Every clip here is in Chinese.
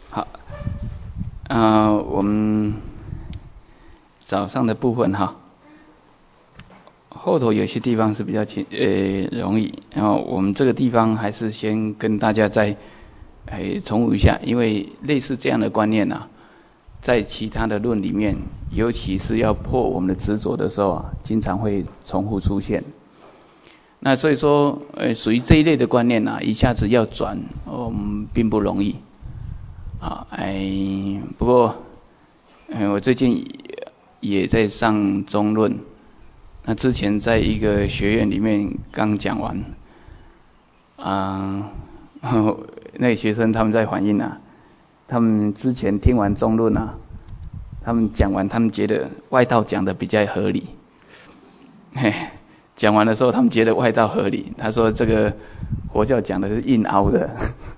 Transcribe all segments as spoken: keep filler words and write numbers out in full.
好，呃，我们早上的部分哈，后头有些地方是比较轻呃容易，然后我们这个地方还是先跟大家再哎重复一下，因为类似这样的观念啊，在其他的论里面，尤其是要破我们的执着的时候啊，经常会重复出现。那所以说，呃，属于这一类的观念啊，一下子要转，嗯，并不容易。啊，哎，不过，嗯，我最近也在上中论。那之前在一个学院里面刚讲完，啊，那个学生他们在反映啊，他们之前听完中论啊，他们讲完，他们觉得外道讲的比较合理。嘿，讲完的时候，他们觉得外道合理。他说这个佛教讲的是硬凹的。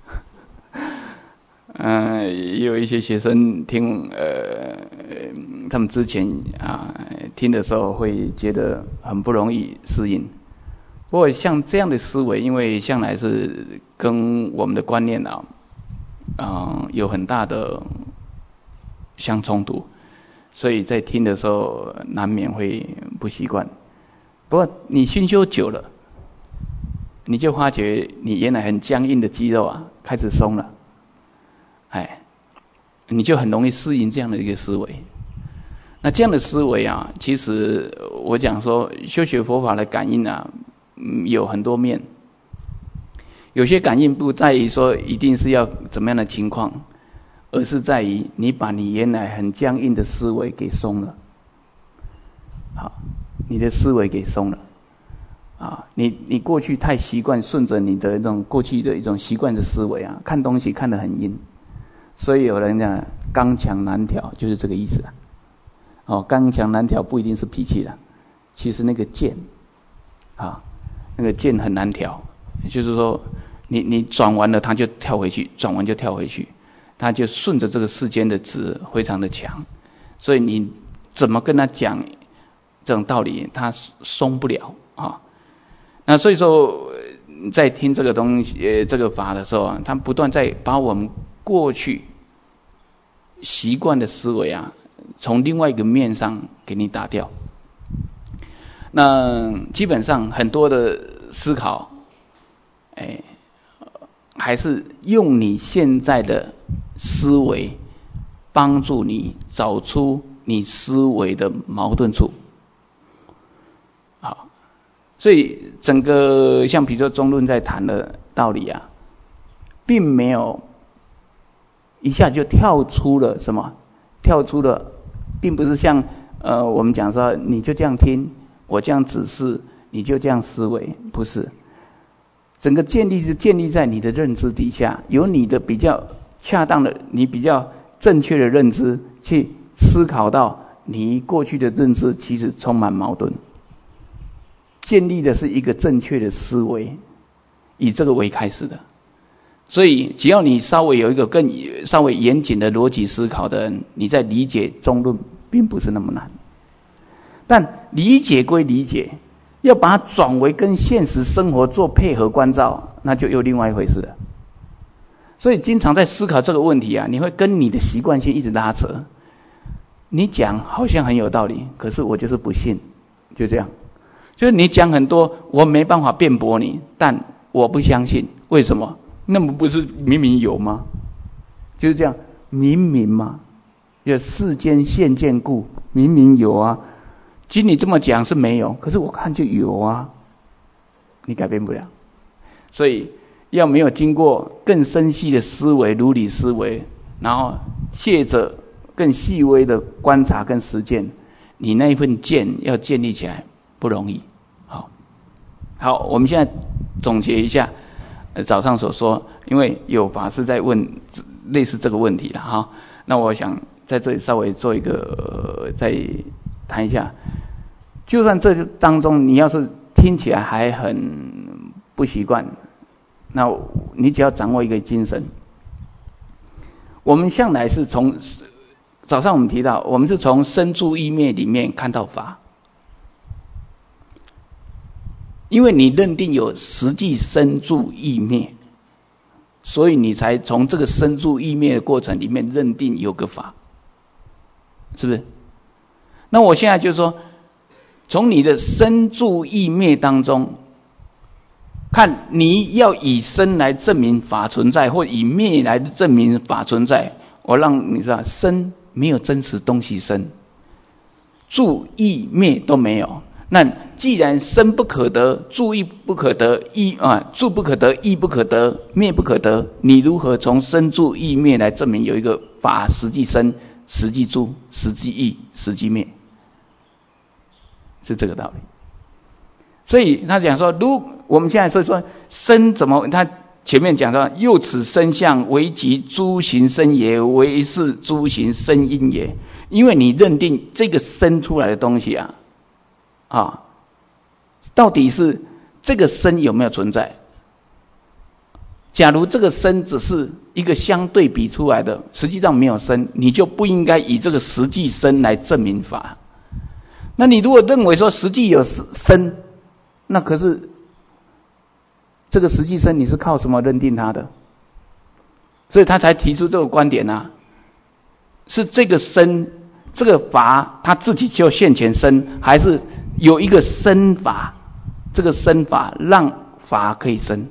嗯、呃，也有一些学生听，呃，他们之前啊听的时候会觉得很不容易适应。不过像这样的思维，因为向来是跟我们的观念啊，嗯、呃，有很大的相冲突，所以在听的时候难免会不习惯。不过你熏修久了，你就发觉你原来很僵硬的肌肉啊，开始松了。哎，你就很容易适应这样的一个思维。那这样的思维啊，其实我讲说修学佛法的感应啊，嗯，有很多面。有些感应不在于说一定是要怎么样的情况，而是在于你把你原来很僵硬的思维给松了。好，你的思维给松了。啊，你你过去太习惯顺着你的那种过去的一种习惯的思维啊，看东西看得很阴。所以有人讲刚强难调，就是这个意思啦。哦，刚强难调不一定是脾气啦，其实那个剑啊，那个剑很难调，就是说你你转完了，它就跳回去，转完就跳回去，它就顺着这个世间的值非常的强，所以你怎么跟他讲这种道理，他松不了啊。那所以说，在听这个东西呃这个法的时候啊，他不断在把我们过去习惯的思维啊，从另外一个面上给你打掉。那基本上很多的思考，哎，还是用你现在的思维帮助你找出你思维的矛盾处。好，所以整个像比如说中论在谈的道理啊，并没有一下就跳出了什么？跳出了，并不是像呃我们讲说你就这样听，我这样指示，你就这样思维，不是。整个建立是建立在你的认知底下，有你的比较恰当的，你比较正确的认知去思考到你过去的认知其实充满矛盾。建立的是一个正确的思维，以这个为开始的。所以只要你稍微有一个更稍微严谨的逻辑思考的人，你在理解中论并不是那么难。但理解归理解，要把它转为跟现实生活做配合关照，那就又另外一回事了。所以经常在思考这个问题啊，你会跟你的习惯性一直拉扯。你讲好像很有道理，可是我就是不信，就这样。就是你讲很多，我没办法辩驳你，但我不相信，为什么？那么不是明明有吗？就是这样，明明嘛，有世间现见故，明明有啊。经你这么讲是没有，可是我看就有啊，你改变不了。所以要没有经过更深细的思维、如理思维，然后借着更细微的观察跟实践，你那一份见要建立起来不容易。好，好，我们现在总结一下。呃，早上所说，因为有法师在问类似这个问题了哈，那我想在这里稍微做一个、呃、再谈一下。就算这当中你要是听起来还很不习惯，那你只要掌握一个精神。我们向来是从早上我们提到，我们是从身住意灭里面看到法。因为你认定有实际身住意灭， 所以你才从这个生住意灭的过程里面认定有个法，是不是？那我现在就说，从你的生住意灭当中，看你要以生来证明法存在，或以灭来证明法存在。我让你知道，生没有真实东西生，住意灭都没有。那既然生不可得，住意不可得，意啊住不可得，意不可得，灭不可得，你如何从生住意灭来证明有一个法实际生、实际住、实际意、实际灭？是这个道理。所以他讲说，如我们现在说说生怎么，他前面讲到，又此生相为即诸行生也，为是诸行生因也。因为你认定这个生出来的东西啊，啊，到底是这个生有没有存在？假如这个生只是一个相对比出来的，实际上没有生，你就不应该以这个实际生来证明法。那你如果认为说实际有生，那可是这个实际生你是靠什么认定它的？所以他才提出这个观点啊，是这个生这个法他自己就现前生，还是有一个生法，这个生法让法可以生？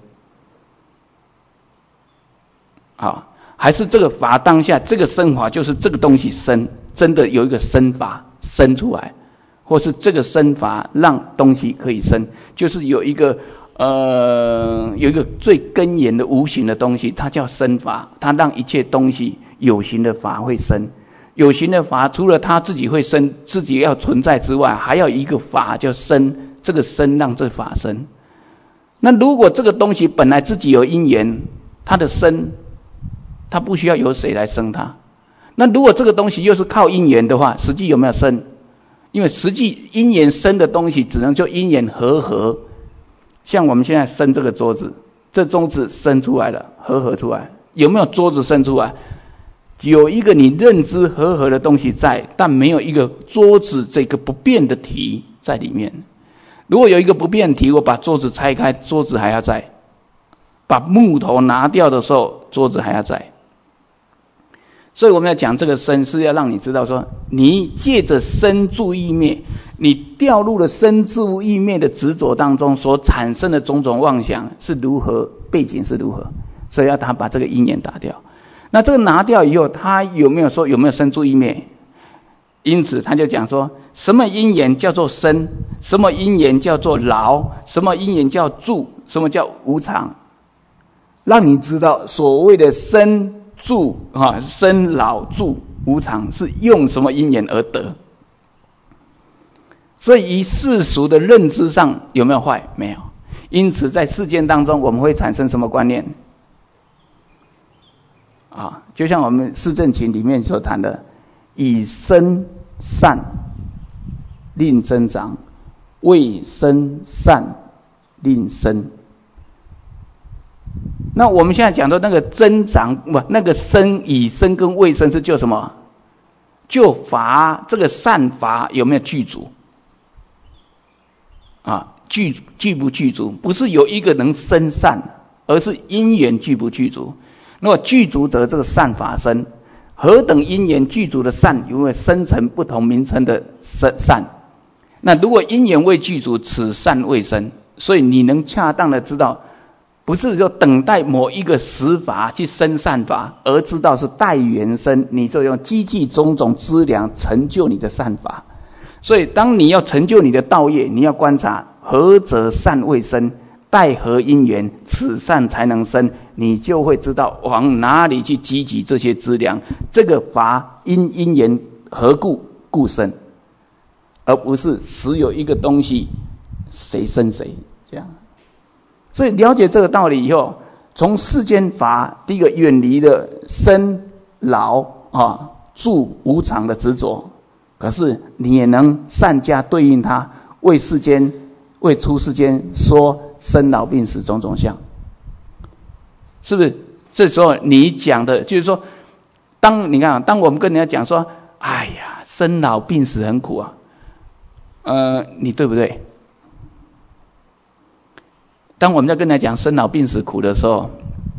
啊，还是这个法当下这个生法就是这个东西生，真的有一个生法生出来，或是这个生法让东西可以生，就是有一个呃有一个最根源的无形的东西，它叫生法，它让一切东西有形的法会生。有形的法除了它自己会生，自己要存在之外，还要一个法叫生，这个生让这法生。那如果这个东西本来自己有因缘，它的生它不需要由谁来生它。那如果这个东西又是靠因缘的话，实际有没有生？因为实际因缘生的东西只能就因缘和合。像我们现在生这个桌子，这桌子生出来了，和合出来，有没有桌子生出来？有一个你认知和合的东西在，但没有一个桌子这个不变的体在里面。如果有一个不变的体，我把桌子拆开，桌子还要在；把木头拿掉的时候，桌子还要在。所以我们要讲这个生，是要让你知道说，你借着生住意灭，你掉入了生住意灭的执着当中所产生的种种妄想是如何，背景是如何，所以要他把这个因缘打掉。那这个拿掉以后，他有没有说有没有生住意灭？因此他就讲说，什么因缘叫做生，什么因缘叫做劳，什么因缘叫住，什么叫无常，让你知道所谓的生住啊，生老住无常是用什么因缘而得。所以以世俗的认知上有没有坏？没有。因此在世间当中，我们会产生什么观念？啊，就像我们四正勤里面所谈的，以生善令增长，未生善令生。那我们现在讲的那个增长，不，那个生以生跟未生是就什么？就法，这个善法有没有具足？啊，具具不具足？不是有一个能生善，而是因缘具不具足。如果具足则这个善法生，何等因缘具足的善，有没有生成不同名称的善？那如果因缘未具足，此善未生。所以你能恰当的知道，不是说等待某一个实法去生善法，而知道是待缘生，你就用积聚种种资粮成就你的善法。所以当你要成就你的道业，你要观察何者善未生，待何因缘，此善才能生，你就会知道往哪里去积集这些资粮。这个法因因缘何故故生，而不是只有一个东西谁生谁这样。所以了解这个道理以后，从世间法，第一个远离了生老啊住无常的执着，可是你也能善加对应它，为世间为出世间说生老病死种种相，是不是？这时候你讲的就是说，当你看，当我们跟人家讲说，哎呀，生老病死很苦啊，呃，你对不对？当我们在跟人家讲生老病死苦的时候，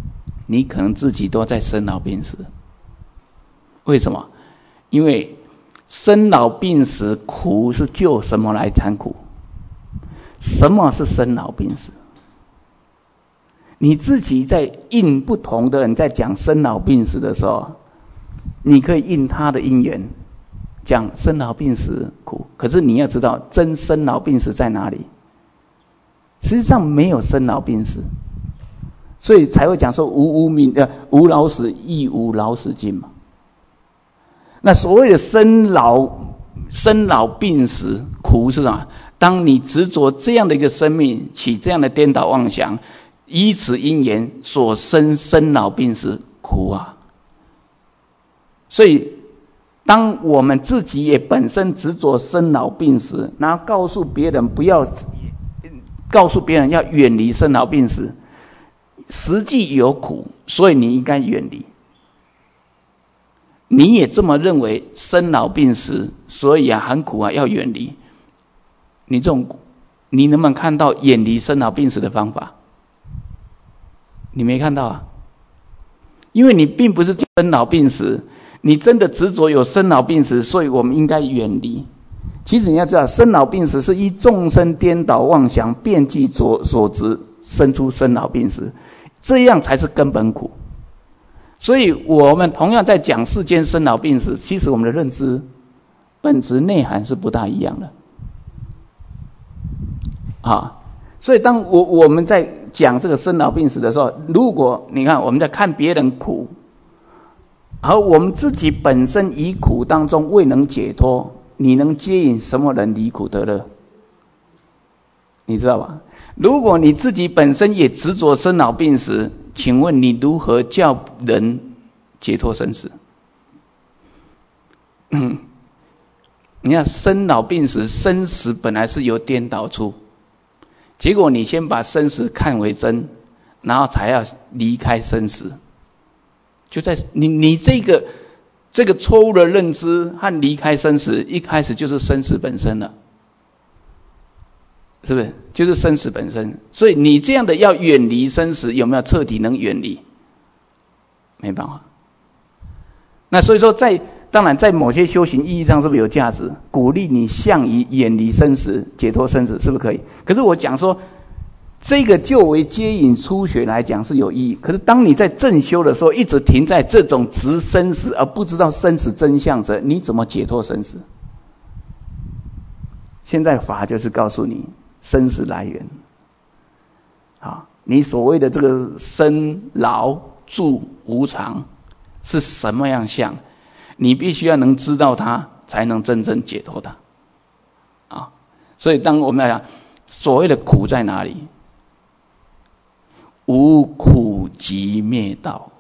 你可能自己都在生老病死。为什么？因为生老病死苦是就什么来谈苦？什么是生老病死？你自己在应不同的人在讲生老病死的时候，你可以应他的因缘讲生老病死苦，可是你要知道真生老病死在哪里？实际上没有生老病死，所以才会讲说无无明呃无老死亦无老死尽嘛。那所谓的生老生老病死苦是什么？当你执着这样的一个生命，起这样的颠倒妄想，依此因缘所生生老病死苦啊。所以当我们自己也本身执着生老病死，然后告诉别人不要，告诉别人要远离生老病死，实际有苦，所以你应该远离。你也这么认为生老病死，所以啊很苦啊要远离。你这种，你能不能看到远离生老病死的方法？你没看到啊，因为你并不是生老病死，你真的执着有生老病死，所以我们应该远离。其实你要知道，生老病死是依众生颠倒妄想遍计所所执生出生老病死，这样才是根本苦。所以我们同样在讲世间生老病死，其实我们的认知本质内涵是不大一样的啊。所以当我我们在讲这个生老病死的时候，如果你看我们在看别人苦，而我们自己本身于苦当中未能解脱，你能接引什么人离苦得乐？你知道吧？如果你自己本身也执着生老病死，请问你如何叫人解脱生死？嗯，你看生老病死，生死本来是由颠倒出，结果你先把生死看为真，然后才要离开生死。就在你你这个这个错误的认知和离开生死，一开始就是生死本身了，是不是？就是生死本身。所以你这样的要远离生死，有没有彻底能远离？没办法。那所以说在，在当然在某些修行意义上是不是有价值？鼓励你向于远离生死、解脱生死，是不是可以？可是我讲说，这个就为接引初学来讲是有意义。可是当你在正修的时候，一直停在这种执生死而不知道生死真相者，你怎么解脱生死？现在法就是告诉你生死来源。啊，你所谓的这个生老住无常是什么样相？你必须要能知道它，才能真正解脱它。啊，所以当我们来讲所谓的苦在哪里？无苦即灭道。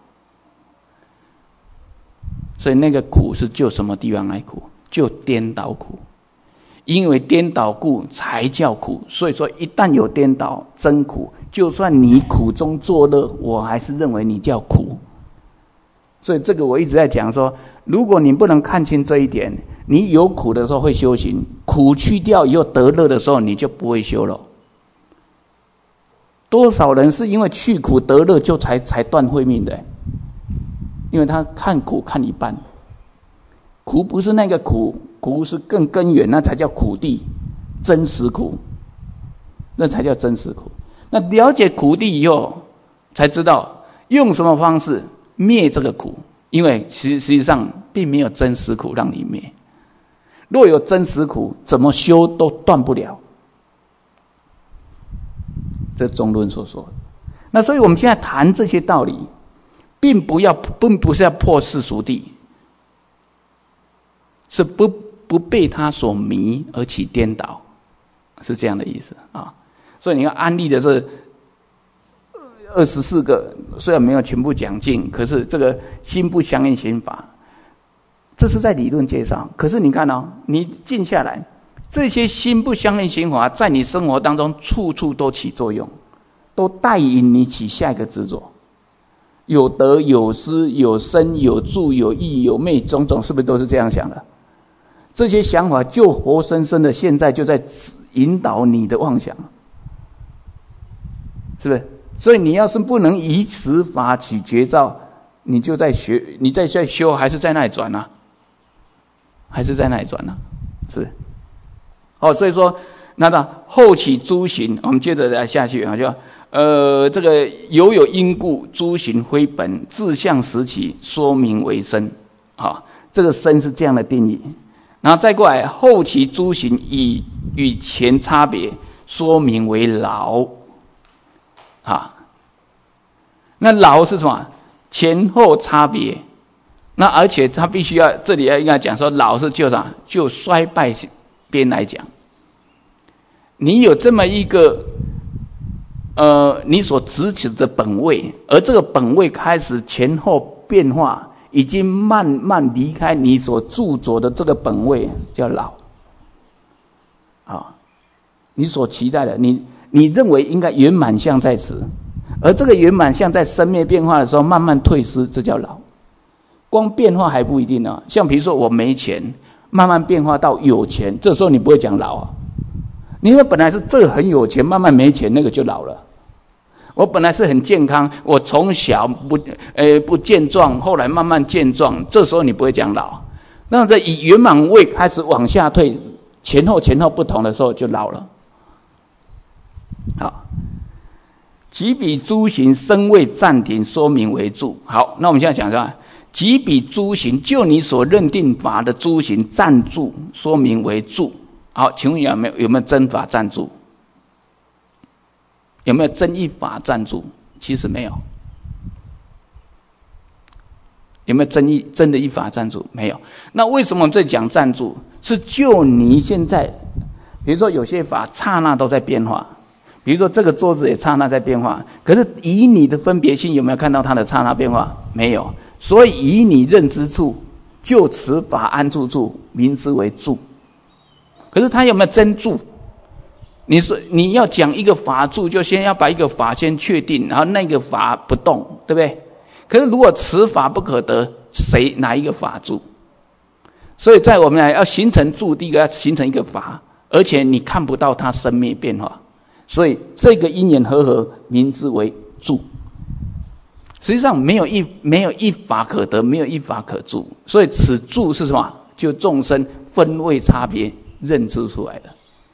所以那个苦是就什么地方来苦？就颠倒苦。因为颠倒故才叫苦，所以说一旦有颠倒，真苦。就算你苦中作乐，我还是认为你叫苦。所以这个我一直在讲说，如果你不能看清这一点，你有苦的时候会修行，苦去掉以后得乐的时候，你就不会修了。多少人是因为去苦得乐就才才断慧命的？因为他看苦看一半，苦不是那个苦，苦是更根源，那才叫苦地，真实苦，那才叫真实苦。那了解苦地以后，才知道用什么方式灭这个苦，因为实实际上并没有真实苦让你灭。若有真实苦，怎么修都断不了。这中论所说的。那所以我们现在谈这些道理，并不要，并不是要破世俗谛，是不不被他所迷而起颠倒，是这样的意思啊。所以你看安利的这二十四个，虽然没有全部讲尽，可是这个心不相应心法，这是在理论介绍。可是你看哦，你静下来，这些心不相应心法在你生活当中处处都起作用，都带引你起下一个执着。有得有失，有生有住，有义有昧，种种是不是都是这样想的？这些想法就活生生的现在就在引导你的妄想，是不是？ 所以你要是不能以此法起觉照，你就在学，你在在修，还是在那里转啊？还是在那里转啊？是。哦，所以说，那个后起诸行，我们接着来下去啊，就呃这个犹有因故，诸行非本，自相实起，说明为身。啊，这个身是这样的定义。然后再过来，后起诸行以与前差别，说明为劳。啊，那劳是什么？前后差别。那而且他必须要，这里要应该讲说，劳是就啥？就衰败边来讲，你有这么一个呃，你所执持的本位，而这个本位开始前后变化，已经慢慢离开你所著着的这个本位，叫劳。啊，你所期待的，你你认为应该圆满相在此，而这个圆满相在生灭变化的时候慢慢退失，这叫劳。光变化还不一定呢，像比如说我没钱，慢慢变化到有钱，这时候你不会讲劳啊。因为本来是这个很有钱，慢慢没钱，那个就老了。我本来是很健康，我从小不呃不健壮，后来慢慢健壮，这时候你不会讲老。那在以圆满位开始往下退，前后前后不同的时候就老了。好，即彼诸行生未暂停，说明为住。好，那我们现在讲一下，即彼诸行，就你所认定法的诸行暂住，说明为住。好，请问有没有有没有真法暂住？有没有真一法暂住？其实没有。有没有真一真的一法暂住？没有。那为什么我们在讲暂住？是就你现在，比如说有些法刹那都在变化，比如说这个桌子也刹那在变化，可是以你的分别心有没有看到它的刹那变化？没有。所以以你认知处，就此法安住处，名之为住。可是它有没有真住？你说你要讲一个法住，就先要把一个法先确定，然后那个法不动，对不对？可是如果此法不可得，谁哪一个法住？所以在我们来要形成住，第一个要形成一个法，而且你看不到它生灭变化，所以这个因缘和合，名之为住。实际上没有一没有一法可得，没有一法可住，所以此住是什么？就众生分位差别认知出来的。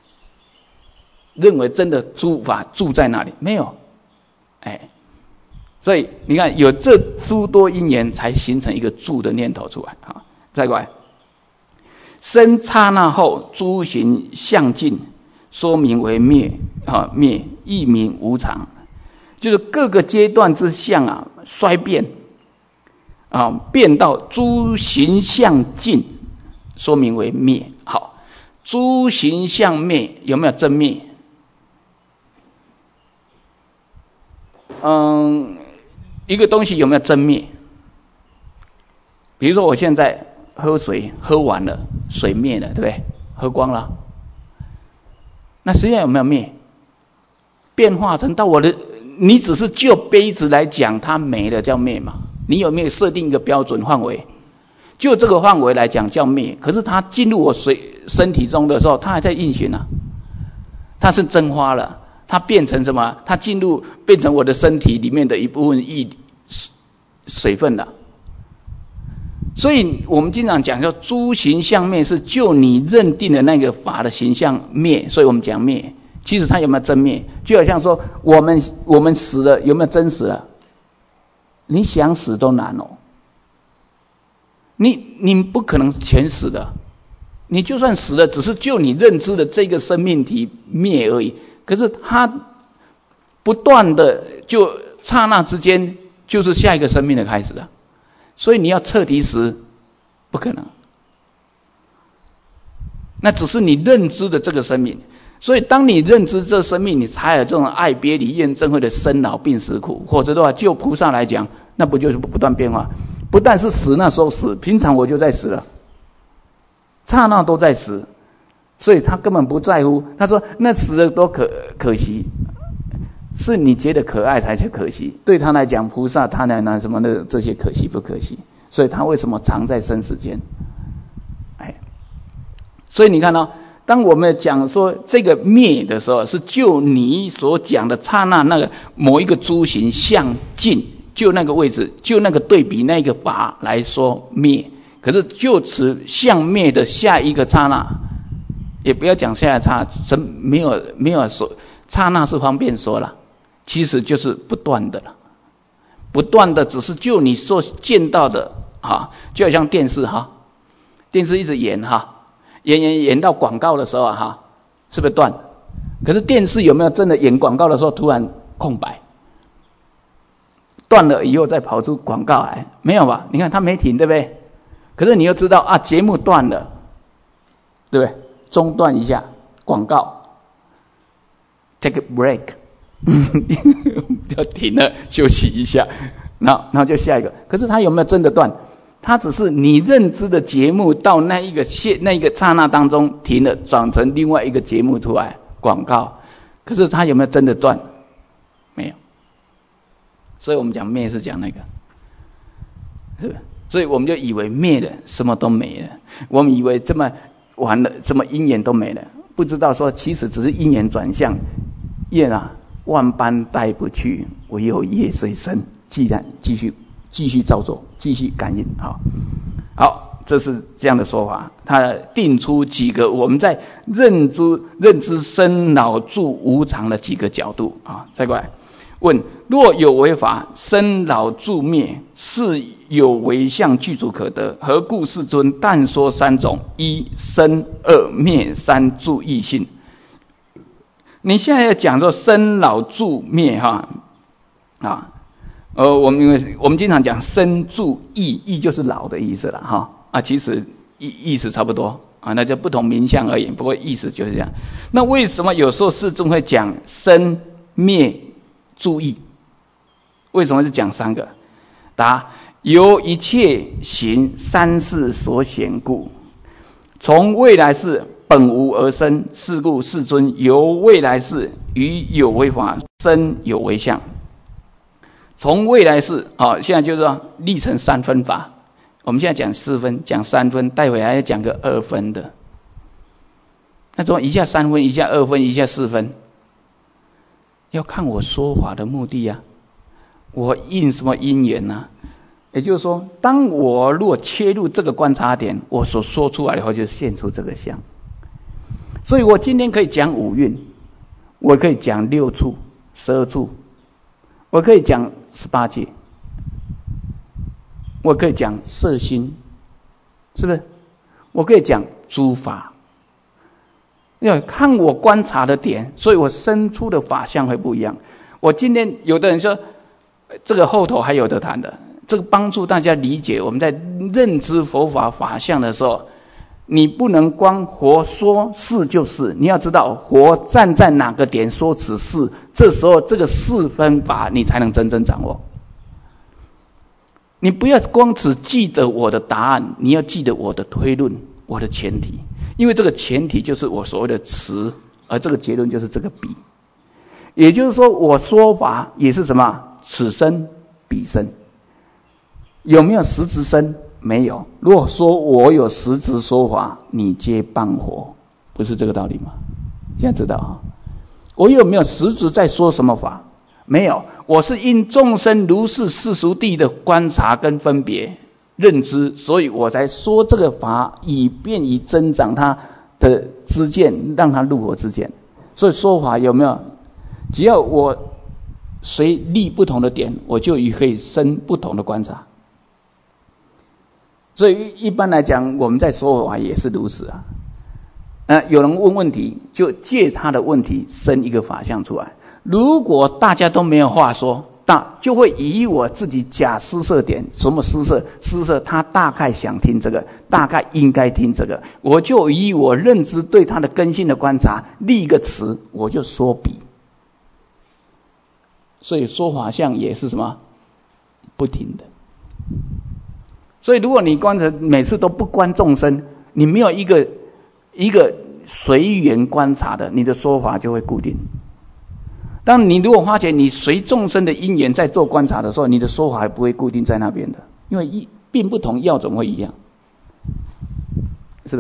认为真的诸法住在哪里？没有，哎，所以你看有这诸多因缘，才形成一个住的念头出来啊。再过来，生刹那后，诸行相尽，说明为灭啊，灭亦名无常，就是各个阶段之相啊衰变啊，变到诸行相尽，说明为灭。好，诸行相灭有没有真灭？嗯，一个东西有没有真灭？比如说我现在喝水，喝完了，水灭了，对不对？喝光了，那实际上有没有灭？变化成到我的，你只是就杯子来讲，它没了叫灭嘛？你有没有设定一个标准范围？就这个范围来讲叫灭，可是它进入我水身体中的时候，它还在运行啊，它是蒸发了。它变成什么？它进入变成我的身体里面的一部分液水分了。所以我们经常讲叫诸行相灭，是就你认定的那个法的形象灭，所以我们讲灭。其实它有没有真灭？就好像说我们我们死了，有没有真死了？你想死都难哦。你你不可能全死的，你就算死了，只是就你认知的这个生命体灭而已。可是它不断的就刹那之间就是下一个生命的开始了，所以你要彻底死不可能，那只是你认知的这个生命。所以当你认知这生命，你才有这种爱别离厌憎会的生老病死苦。或者的话，就菩萨来讲，那不就是不断变化？不但是死那时候死，平常我就在死了，刹那都在死。所以他根本不在乎，他说那死了多可可惜，是你觉得可爱才是可惜，对他来讲，菩萨他来拿什么的这些可惜不可惜？所以他为什么常在生死间？哎，所以你看到、哦、 当我们讲说这个灭的时候，是就你所讲的刹那那个某一个诸行向尽，就那个位置，就那个对比那个法来说灭。可是就此向灭的下一个刹那，也不要讲下一刹那，没有没有说刹那是方便说了，其实就是不断的了，不断的只是就你所见到的啊，就好像电视哈，电视一直演哈。演演演到广告的时候啊，哈，是不是断？可是电视有没有真的演广告的时候突然空白？断了以后再跑出广告来，没有吧？你看它没停，对不对？可是你又知道啊，节目断了，对不对？中断一下，广告 ，take a break， 要停了，休息一下，然后然后就下一个。可是它有没有真的断？它只是你认知的节目到那一个线那一个刹那当中停了，转成另外一个节目出来广告，可是它有没有真的断？没有。所以我们讲灭是讲那个，是不是？所以我们就以为灭了什么都没了，我们以为这么完了，什么因缘都没了，不知道说其实只是因缘转向，业啊万般带不去，唯有业随身，既然继续。继续照做，继续感应。好，好，这是这样的说法。他定出几个我们在认知认知生老住无常的几个角度啊。再过来问：若有为法，生老住灭，是有为相具足可得，何故世尊但说三种：一生，二灭，三住异性？你现在要讲说生老住灭哈啊。呃，我们因为我们经常讲生住异，异就是老的意思了哈啊，其实意意思差不多啊，那就不同名相而已，不过意思就是这样。那为什么有时候世尊会讲生灭住异？为什么是讲三个？答：由一切行三世所显故，从未来世本无而生，是故世尊由未来世于有为法生有为相。从未来世啊，现在就是说立成三分法。我们现在讲四分，讲三分，待会还要讲个二分的。那种一下三分，一下二分，一下四分，要看我说法的目的啊，我应什么因缘啊？也就是说，当我如果切入这个观察点，我所说出来的话就现出这个相。所以我今天可以讲五蕴，我可以讲六处、十二处，我可以讲十八界，我可以讲色心，是不是？我可以讲诸法，要看我观察的点，所以我生出的法相会不一样。我今天有的人说，这个后头还有得谈的，这个帮助大家理解我们在认知佛法法相的时候，你不能光活说是就是，你要知道活站在哪个点说此事，这时候这个四分法你才能真正掌握。你不要光只记得我的答案，你要记得我的推论，我的前提，因为这个前提就是我所谓的词，而这个结论就是这个彼。也就是说，我说法也是什么？此生彼生。有没有实质生？没有。如果说我有实质说法，你皆谤佛，不是这个道理吗？现在知道啊？我有没有实质在说什么法？没有。我是因众生如是世俗谛的观察跟分别认知，所以我才说这个法，以便于增长他的知见，让他入佛知见。所以说法有没有？只要我随立不同的点，我就可以生不同的观察。所以一般来讲，我们在说法也是如此啊。呃，有人问问题，就借他的问题生一个法相出来。如果大家都没有话说，那就会以我自己假施设点，什么施设？施设他大概想听这个，大概应该听这个，我就以我认知对他的根性的观察，立一个词，我就说彼。所以说法相也是什么？不停的。所以如果你观察每次都不观众生，你没有一个一个随缘观察的，你的说法就会固定。当你如果发觉你随众生的因缘在做观察的时候，你的说法还不会固定在那边的，因为一并不同，要怎么会一样？是不是？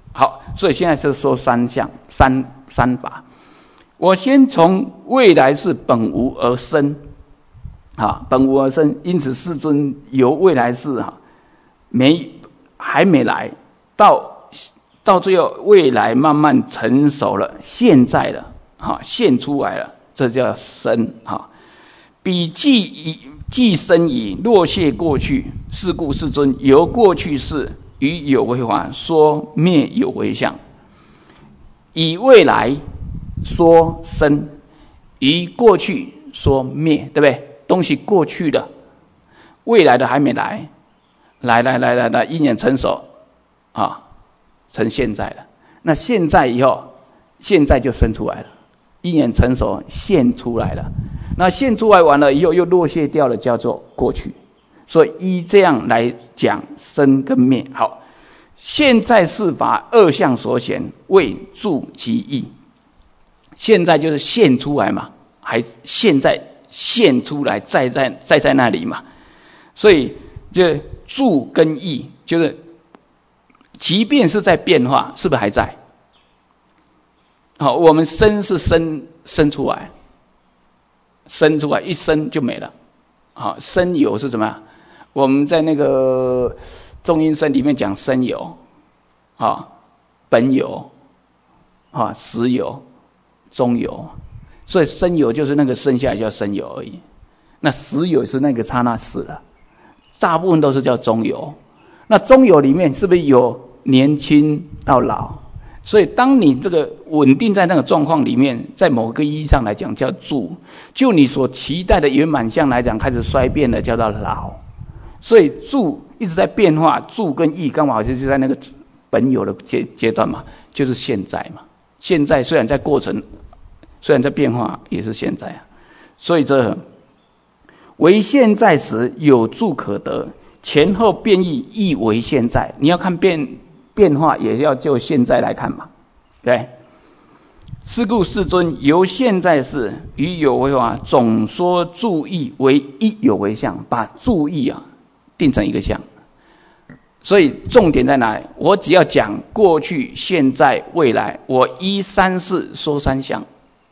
好，所以现在是说三项三三法。我先从未来是本无而生，啊，本无而生，因此世尊由未来世啊，没还没来，到到最后未来慢慢成熟了，现在了，啊，现出来了，这叫生啊。彼既已既生已，落谢过去，是故世尊由过去世于有为法说灭有为相，以未来说生，于过去说灭，对不对？东西过去的，未来的还没来，来来来来来，因缘成熟啊，成现在了。那现在以后，现在就生出来了，因缘成熟现出来了。那现出来完了以后又落谢掉了，叫做过去。所以依这样来讲生跟灭。好，现在是法二相所显，为助其意。现在就是现出来嘛，还现在现出来，在在在在那里嘛。所以这助跟意就是，即便是在变化，是不是还在？好，我们生是生生出来。生出来一生就没了，好，生有是什么？我们在那个中阴身里面讲生有，啊，本有，啊，实有，中有，所以生有就是那个生下来叫生有而已。那实有是那个刹那死了，大部分都是叫中有。那中有里面是不是有年轻到老？所以当你这个稳定在那个状况里面，在某个意义上来讲叫住，就你所期待的圆满相来讲开始衰变了，叫做老。所以住一直在变化，住跟意刚好就是在那个本有的阶阶段嘛，就是现在嘛。现在虽然在过程，虽然在变化，也是现在啊。所以这为现在时有住可得，前后变异亦为现在。你要看变变化，也要就现在来看嘛，对。是故世尊由现在事与有为法总说住意为一有为相，把住意啊定成一个相。所以重点在哪里？我只要讲过去、现在、未来，我依三世说三相，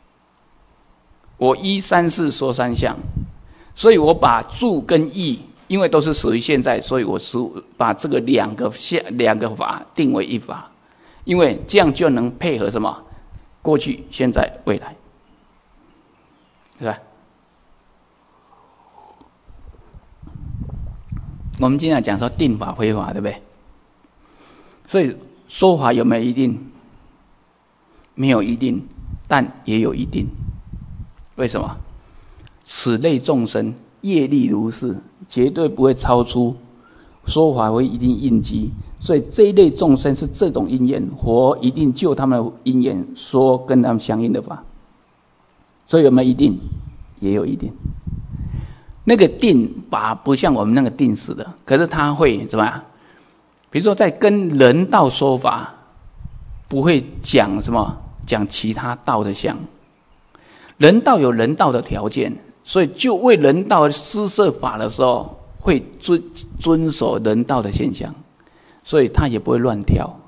我依三世说三相。所以我把住跟意，因为都是属于现在，所以我是把这个两个相两个法定为一法，因为这样就能配合什么？过去、现在、未来，是吧？我们经常讲说定法非法，对不对？所以说法有没有一定？没有一定，但也有一定。为什么？此类众生业力如是，绝对不会超出说法为一定应机。所以这一类众生是这种因缘，佛一定就他们的因缘说跟他们相应的法。所以有没有一定？也有一定。那个定法不像我们那个定死的，可是他会怎么样？比如说在跟人道说法，不会讲什么讲其他道的相。人道有人道的条件，所以就为人道施设法的时候，会遵遵守人道的现象。所以他也不会乱跳，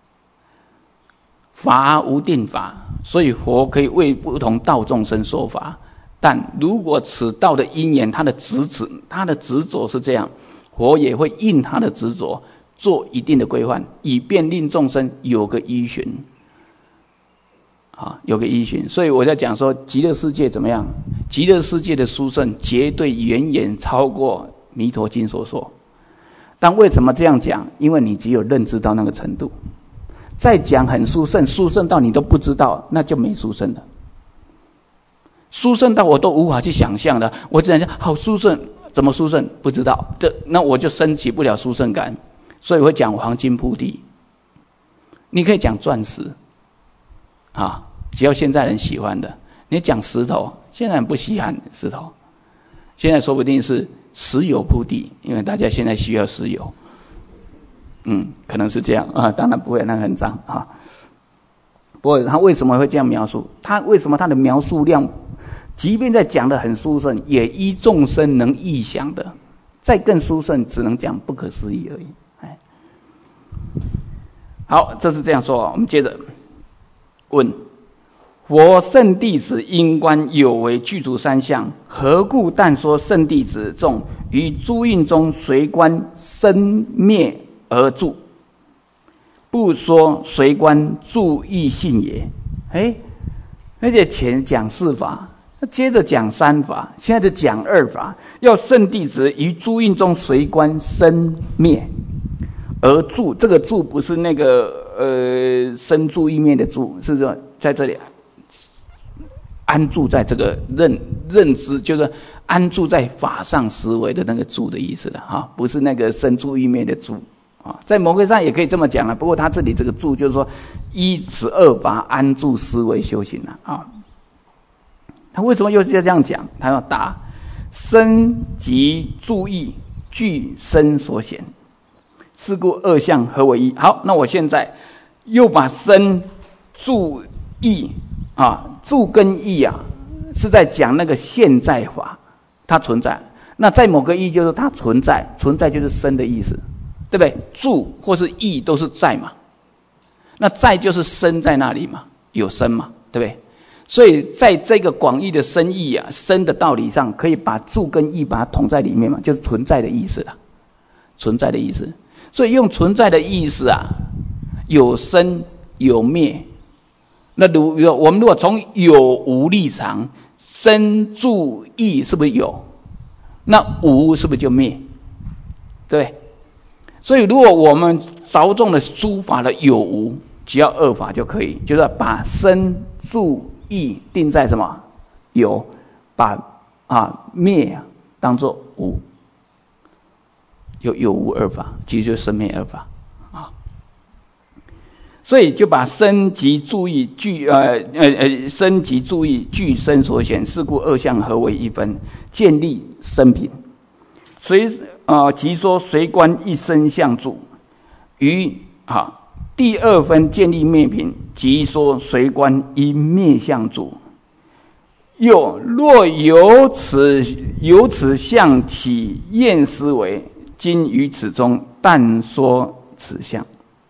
法无定法，所以佛可以为不同道众生说法。但如果此道的因缘，他的执执他的执着是这样，佛也会应他的执着做一定的规范，以便令众生有个依循，啊，有个依循。所以我在讲说极乐世界怎么样？极乐世界的殊胜绝对远远超过弥陀经所说。但为什么这样讲？因为你只有认知到那个程度，再讲很殊胜，殊胜到你都不知道，那就没殊胜了。殊胜到我都无法去想象的，我只能讲好殊胜，怎么殊胜不知道，这那我就升起不了殊胜感。所以我会讲黄金铺地，你可以讲钻石，啊，只要现在人喜欢的。你讲石头，现在人不稀罕石头，现在说不定是石油铺地，因为大家现在需要石油，嗯，可能是这样啊，当然不会，那个很脏啊。不过他为什么会这样描述？他为什么他的描述量，即便在讲的很殊胜，也依众生能臆想的，再更殊胜，只能讲不可思议而已。哎， 好，这是这样说。我们接着问：佛圣弟子因观有为具足三相，何故但说圣弟子众于诸印中随观生灭而住，不说随观住异性也？哎，而且前讲四法，接着讲三法，现在就讲二法，要圣弟子于诸印中随观生灭而住。这个住不是那个呃生住异灭的住，是说在这里安住在这个认认知，就是安住在法上思维的那个住的意思了哈，不是那个生住异灭的住啊。在某个上也可以这么讲了，不过他这里这个住就是说依此二法安住思维修行了啊。他为什么又要这样讲？他要答：身即住意，具身所显，是故二相合为一。好，那我现在又把身住意啊，住跟意啊，是在讲那个现在法，它存在。那在某个意就是它存在，存在就是身的意思，对不对？住或是意都是在嘛，那在就是身在那里嘛，有身嘛，对不对？所以在这个广义的身意啊，身的道理上，可以把住跟意把它统在里面嘛，就是存在的意思了，存在的意思。所以用存在的意思啊，有生有灭。那如我们如果从有无立场，生住意是不是有？那无是不是就灭？对。所以如果我们着重的诸法的有无，只要二法就可以，就是把生住意定在什么？有，把啊灭当作无，有有无二法，其实就是生灭二法啊。所以就把身及住意具呃呃呃身及住意具身所显，是故二相合为一分，建立生品。随呃即说随观一身相住，于啊第二分建立灭品，即说随观一灭相住。又若由此由此相起验思维，今于此中但说此相。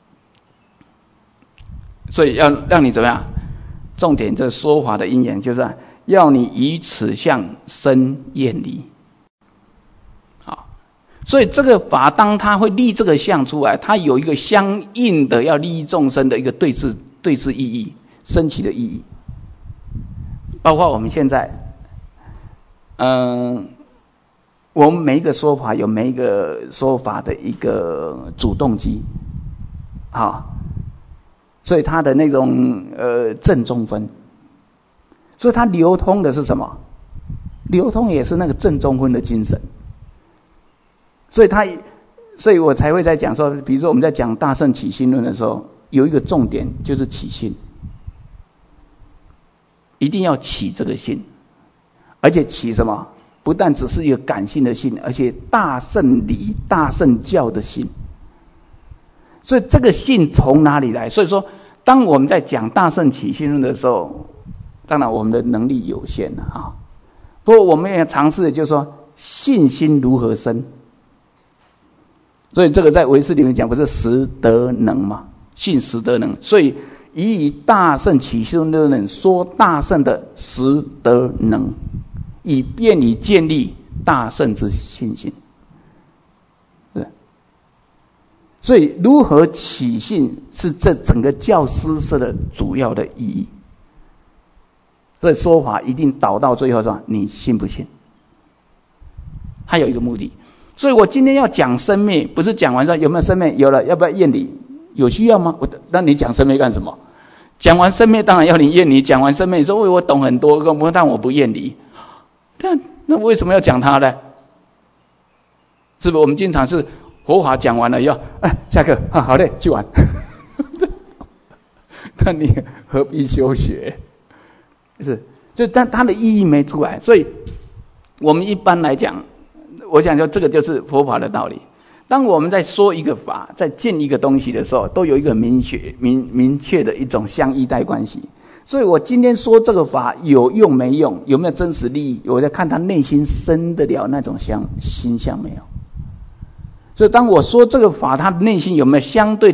所以要让你怎么样？重点这说法的因缘，就是要你以此相生厌离。好，所以这个法当它会立这个相出来，它有一个相应的要利益众生的一个对治对治意义，升起的意义。包括我们现在，嗯，我们每一个说法有每一个说法的一个主动机，好。所以它的那种呃正中分，所以它流通的是什么？流通也是那个正中分的精神。所以它，所以我才会在讲说，比如说我们在讲大乘起信论的时候，有一个重点就是起信，一定要起这个信，而且起什么？不但只是一个感性的信，而且大乘理、大乘教的信。所以这个信从哪里来？所以说，当我们在讲大乘起信论的时候，当然我们的能力有限了啊。不过我们也尝试，就是说信心如何生。所以这个在唯识里面讲，不是实得能嘛？信实得能。所以以以大乘起信论的人说大乘的实得能，以便你建立大乘之信心。所以如何起信是这整个教师社的主要的意义。所以说法一定导到最后说你信不信，还有一个目的。所以我今天要讲生灭，不是讲完说有没有生灭，有了要不要验离，有需要吗？我那你讲生灭干什么？讲完生灭当然要你验离，讲完生灭你说喂我懂很多，但我不验离，那那为什么要讲它呢？是不是我们经常是佛法讲完了以后，哎，下课啊，好嘞，去玩。那你何必修学？是，就但它的意义没出来，所以我们一般来讲，我想说这个就是佛法的道理。当我们在说一个法，在建一个东西的时候，都有一个明确、明明确的一种相依带关系。所以我今天说这个法有用没用，有没有真实利益，我在看他内心生得了那种相心相没有。所以当我说这个法，他内心有没有相对的